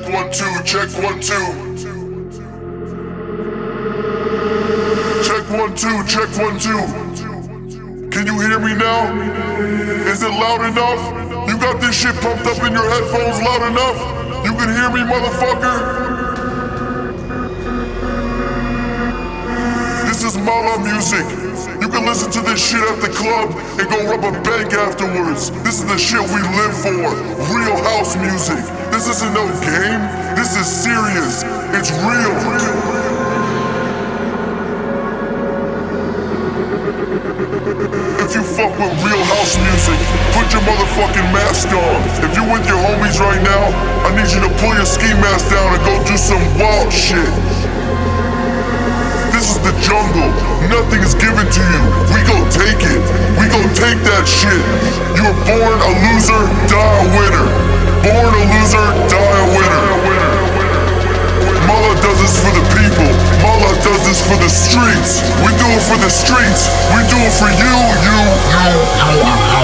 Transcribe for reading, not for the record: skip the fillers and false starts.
1, 2, check 1, 2. Check 1, 2, check 1, 2. Can you hear me now? Is it loud enough? You got this shit pumped up in your headphones loud enough? You can hear me, motherfucker? This is Mala music. You can listen to this shit at the club and go rub a bank afterwards. This is the shit we live for. Real house music. This isn't no game. This is serious. It's real. If you fuck with real house music, put your motherfucking mask on. If you with your homies right now, I need you to pull your ski mask down and go do some wild shit. This is the jungle. Nothing is given to you. We gon' take it. We gon' take that shit. You were born a loser, die a winner. Born a loser, die a winner. Mala does this for the people. Mala does this for the streets. We do it for the streets. We do it for you.